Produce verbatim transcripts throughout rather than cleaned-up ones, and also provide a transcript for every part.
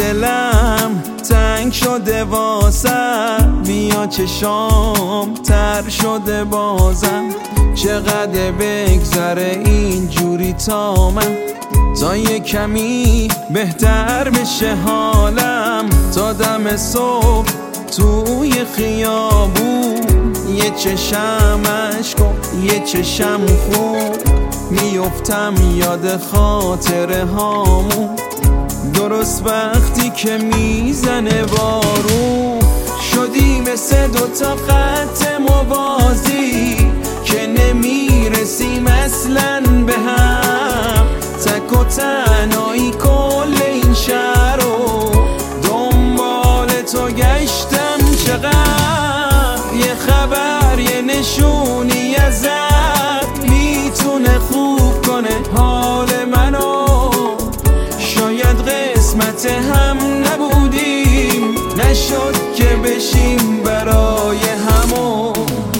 دلم تنگ شده واسم، بیا چشام تر شده بازم. چقدر بگذره اینجوری تا من، تا یه کمی بهتر بشه حالم. تا دم صبح توی خیابون، یه چشم عشق و یه چشم خوب، میفتم یاد خاطره هامون. درست وقتی که میزنه بارون، شدی مثل دوتا خط موازی که نمیرسیم اصلاً به هم. تک و تنهایی کل این شهر رو دنبال تو گشتم. چقدر یه خبر یه نشونی ازت میتونه خوب کنه حال منو. شاید قسمت هم نبودیم، نشد که بشیم برای همون.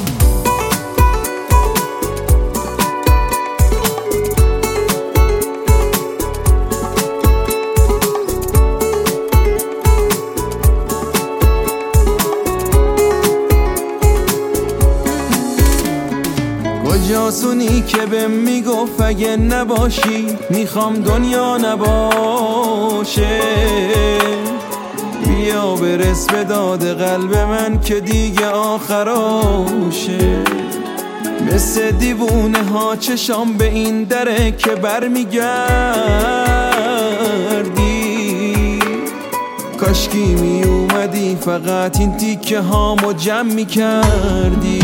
کجاسونی که به میگفت اگه نباشی میخوام دنیا نباشه. بیا برس به داد قلب من که دیگه آخراشه. مثل دیوونه ها چشام به این دره که برمیگردی. کاشکی می اومدی فقط این تیکه هامو جمع میکردی.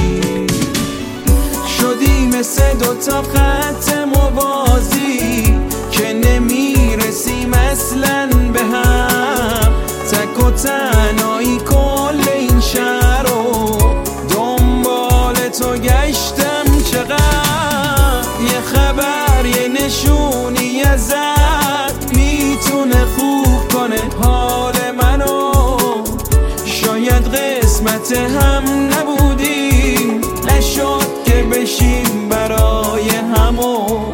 شدی مثل دوتا خط موازی که نمیرسیم اصلاً به هم. تک و تنهایی کل این شهر رو دنبال تو گشتم. چقدر یه خبر یه نشونی ازت میتونه خوب کنه حال منو. شاید قسمت هم نبودیم، نشد که بشیم برای همون.